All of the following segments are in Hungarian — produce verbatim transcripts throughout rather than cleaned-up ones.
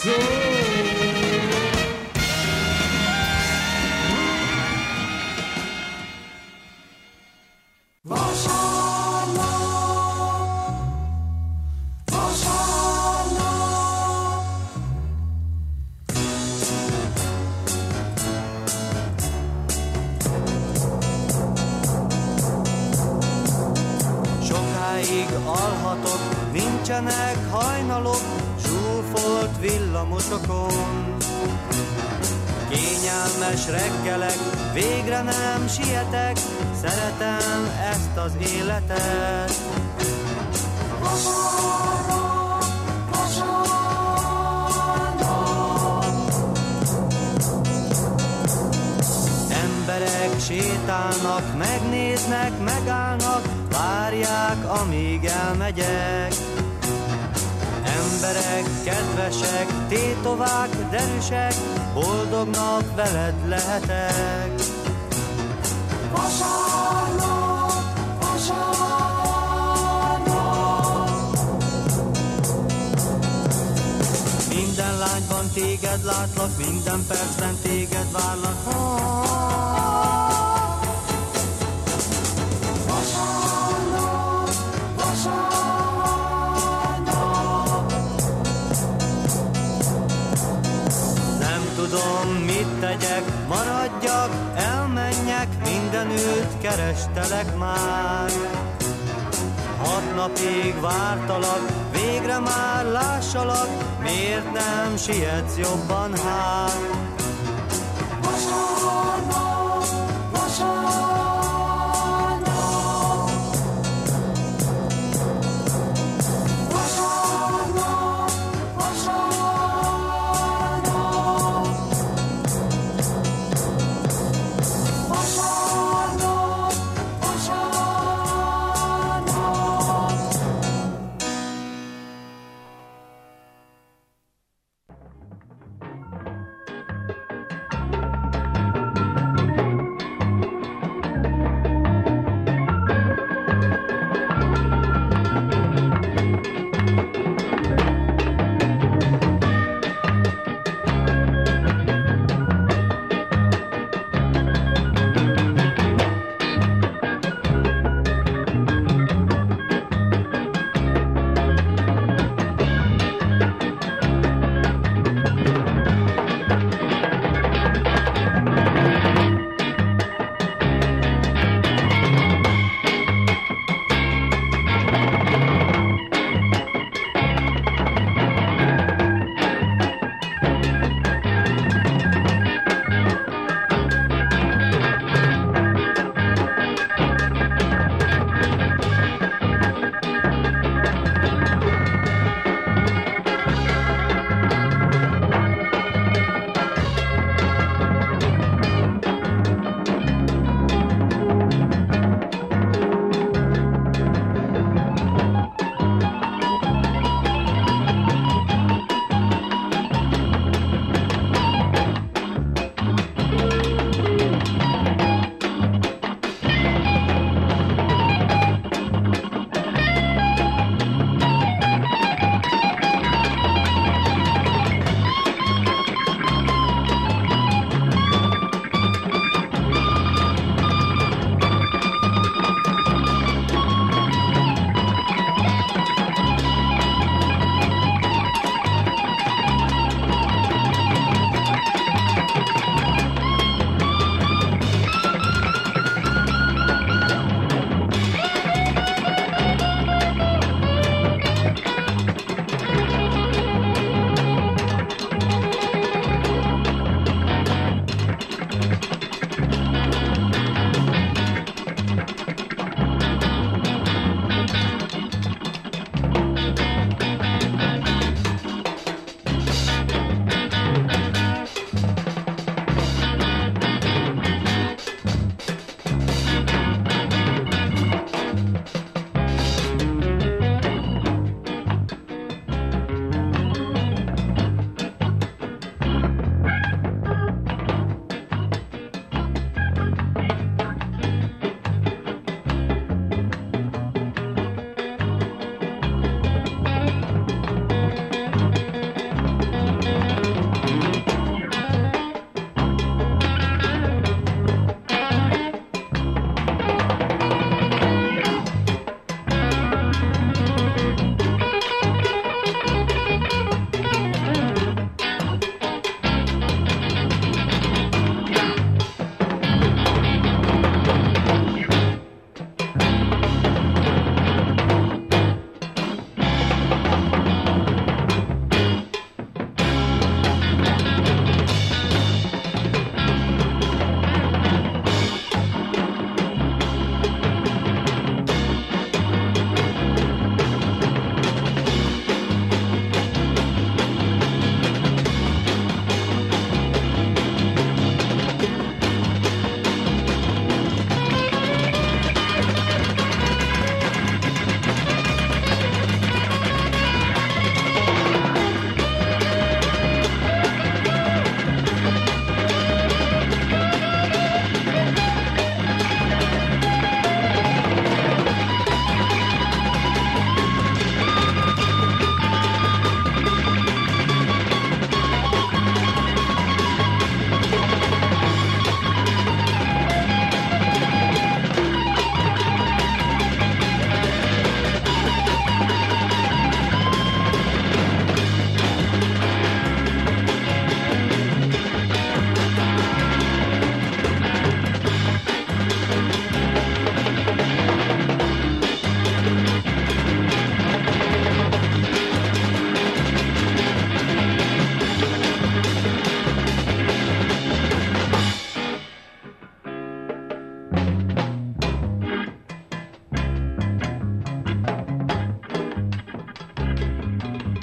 Alhatok, nincsenek hajnalok, zsúfolt villamosokon. Kényelmes reggelek, végre nem sietek, szeretem ezt az életet. Vasárnap, vasárnap. Emberek sétálnak, megnéznek, megállnak, várják, amíg elmegyek. Emberek kedvesek, tétovák, derűsek, boldognak veled lehetek. Vasárnap, vasárnap. Minden lányban téged látlak, minden percben téged várlak. Tudom, mit tegyek, maradjak, elmenjek, mindenütt kerestelek már. Hat napig vártalak, végre már lássalak, miért nem sietsz jobban hát? Vasárnap, vasárnap.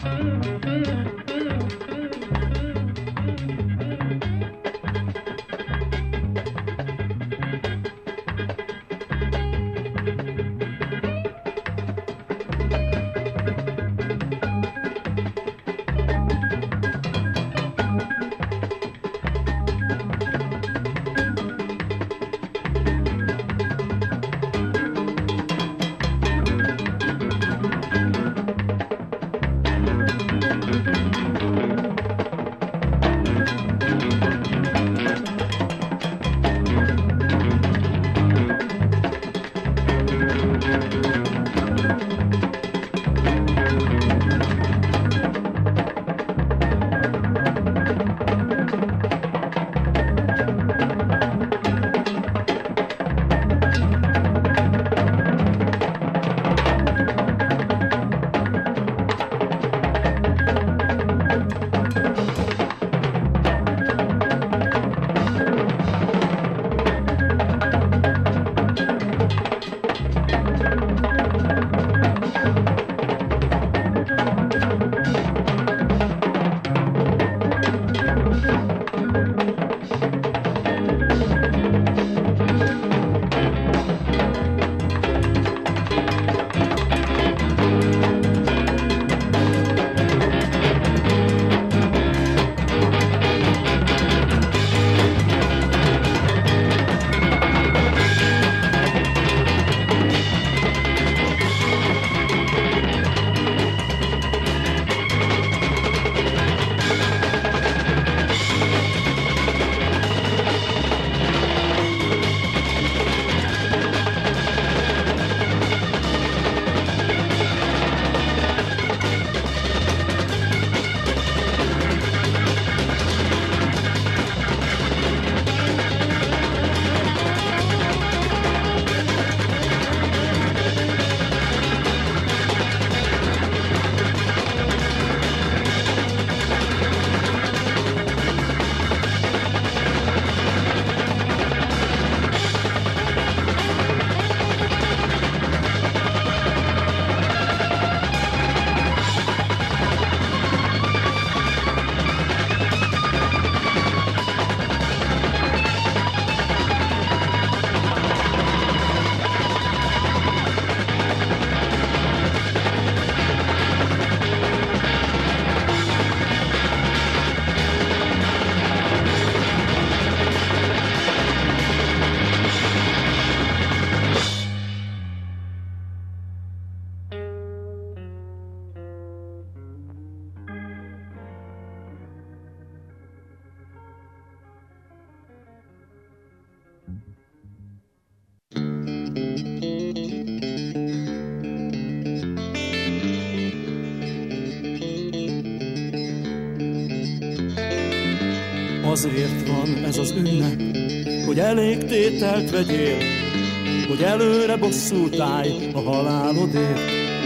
Azért van ez az ünnep, hogy elég tételt vegyél, hogy előre bosszút állj a halálodért.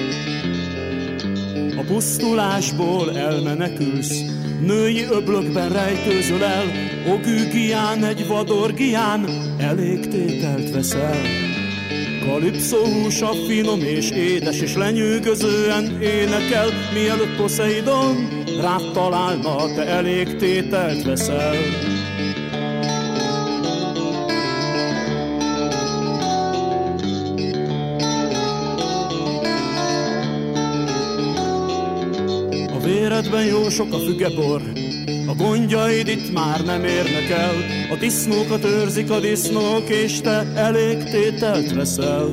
A pusztulásból elmenekülsz, női öblökben rejtőzöl el, ogűgián egy vadorgián elég tételt veszel. Kalipszó húsa finom és édes, és lenyűgözően énekel, mielőtt Poszeidon rád találna, te elég tételt veszel. A véredben jó sok a fügebor, a gondjaid itt már nem érnek el, a disznókat őrzik a disznók, és te elég tételt veszel.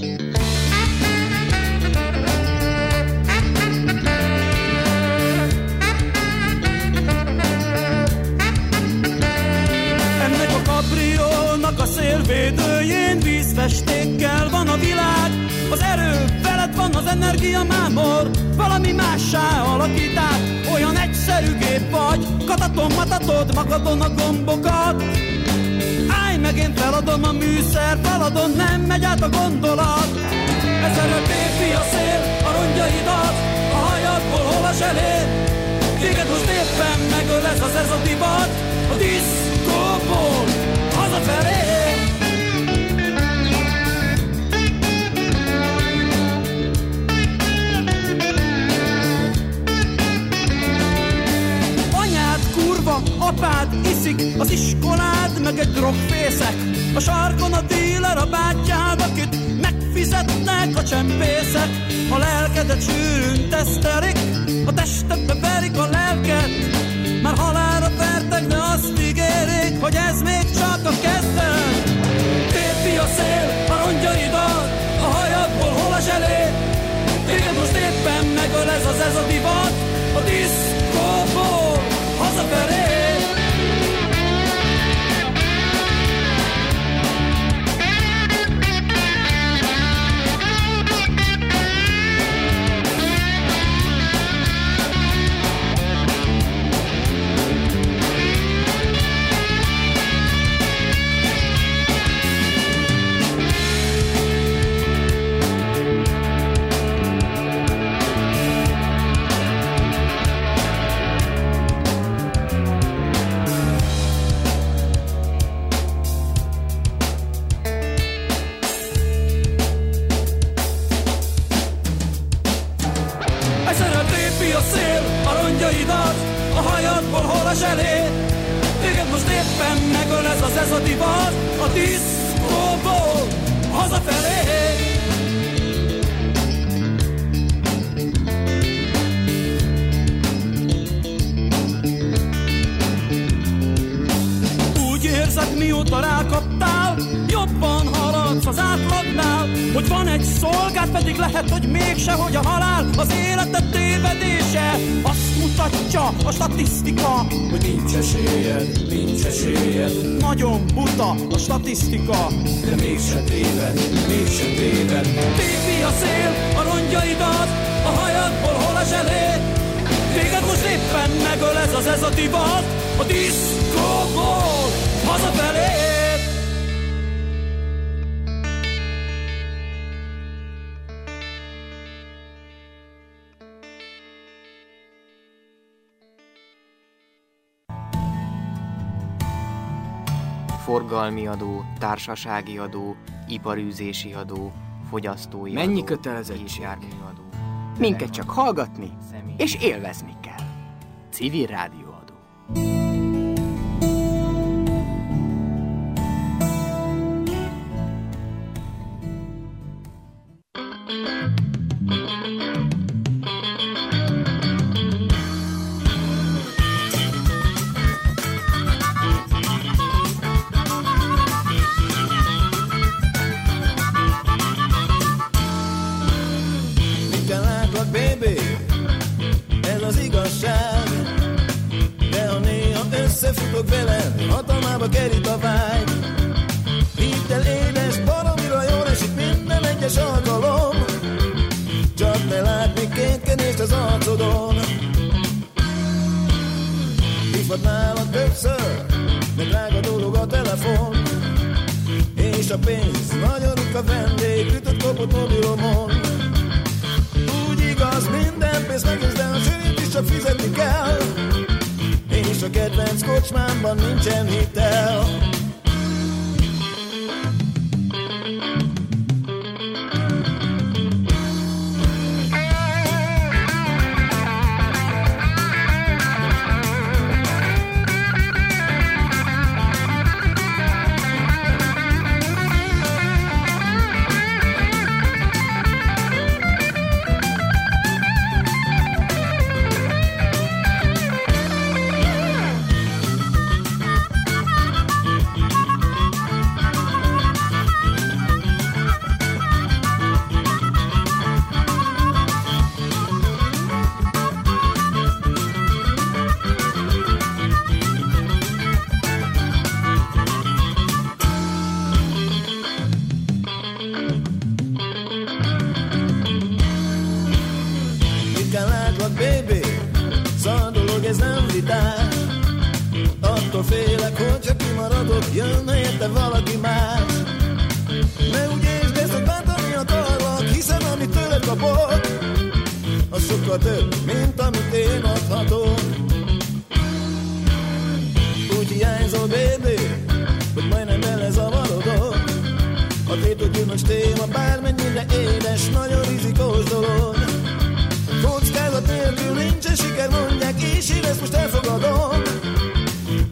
Ennek a kabriónak a szélvédőjén vízfestékkel van a világ, az erő veled van, az energia mámor, valami mássá alakít át. Olyan egyszerű gép vagy, kataton, matatod magadon a gombokat. Állj meg, én feladom a műszer, feladon, nem megy át a gondolat. Ezerre férfi a szél, a rongyaidat, a hajadból hol a zselér. Téged most éppen megöl ez az ez a divat, a diszkóból hazafelé. apád iszik, az iskolád meg egy drogfészek. A sarkon a díler a bátyád, akit megfizetnek a csempészek. A lelkedet sűrűn tesztelik, a testedbe verik a lelket. Már halálra vertek, de azt ígérik, hogy ez még csak a kezdet. Férfi a szél, a rongyaidat, a hajadból hol a zselé. Téged most éppen megöl ez az ez a divat, a diszkóból hazafelé. Mióta rákaptál, jobban haladsz az átlagnál. Hogy van egy szolgád, pedig lehet, hogy mégse, hogy a halál az életed tévedése. Azt mutatja a statisztika, hogy nincs esélyed, nincs esélyed. Nagyon buta a statisztika, de mégse téved, mégse téved. Tépi a szél, a rongyaidat, a hajadból hol a zselé. Téged most éppen megöl ez az ez a divat, a diszkóból hazafelé. Forgalmi adó, társasági adó, iparűzési adó, fogyasztói Mennyi adó, kötelezettség? járműadó. Minket csak hallgatni és élvezni kell. Civil rádióadó. Összefutok veled, hatalmába kerít a vágy. Hidd el édes, baromira jól esik minden egyes alkalom. Csak ne látni kétkedést az arcodon. Hívhatnálak többször, de drága dolog a telefon. És a pénz nagyon ritka vendég, ütött kopott mobilomon. Úgy igaz, minden pénz megősz, de a sörét is csak fizetni kell. És a kedvenc kocsmámban nincsen hitel. Attól félek, hogy csak kimaradok, jönne érte valaki más. Ne úgy értsd, ezt a bántani akarlak, hiszen amit tőled kapok, az sokkal több, mint amit én adhatok. Úgy hiányzol, baby, hogy majdnem belezavarodok. A tétok gyümölcs téma bármennyire édes, nagyon rizikós dolog. Kockázat nélkül nincsen siker, mondják, és én ezt most elfogadom.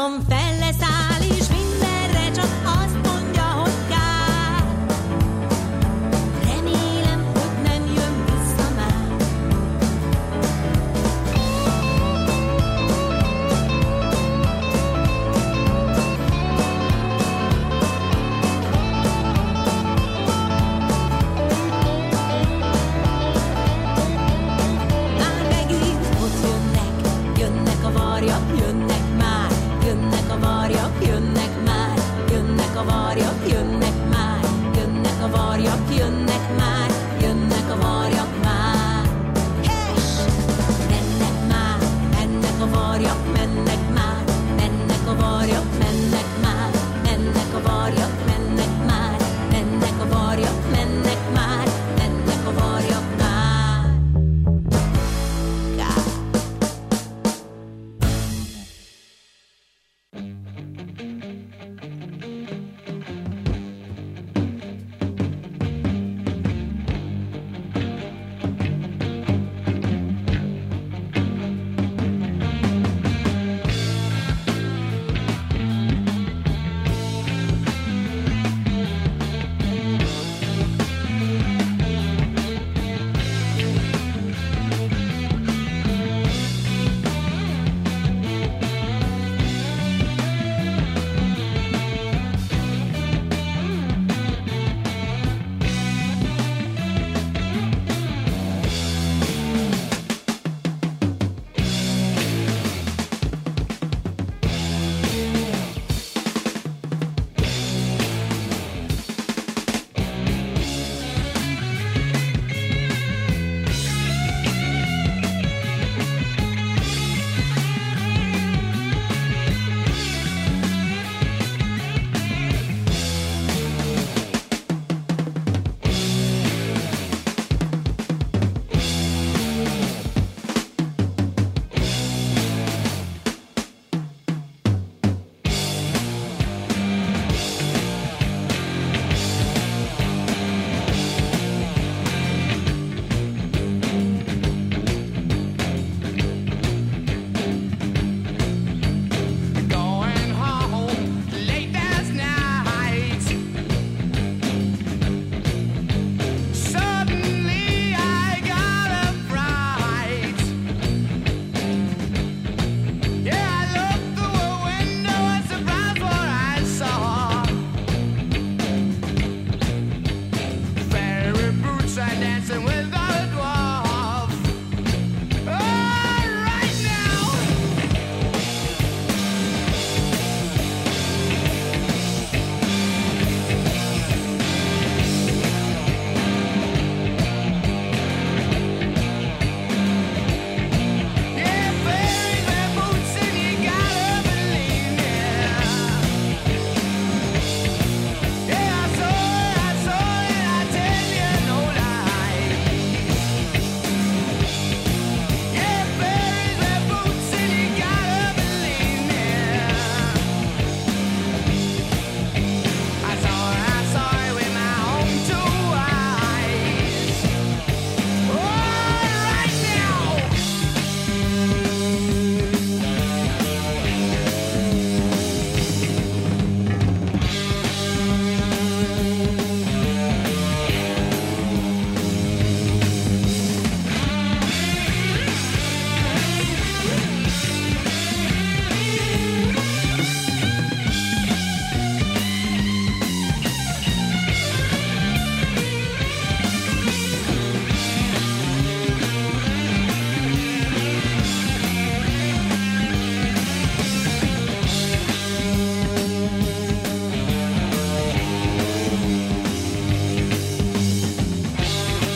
Hajón fel leszáll, és mindenre csak azt mondja, hogy kár. Remélem, hogy nem jön vissza már. Már megint ott jönnek, jönnek a varjak, jönnek már, jönnek a varjak, jönnek már, jönnek a varjak,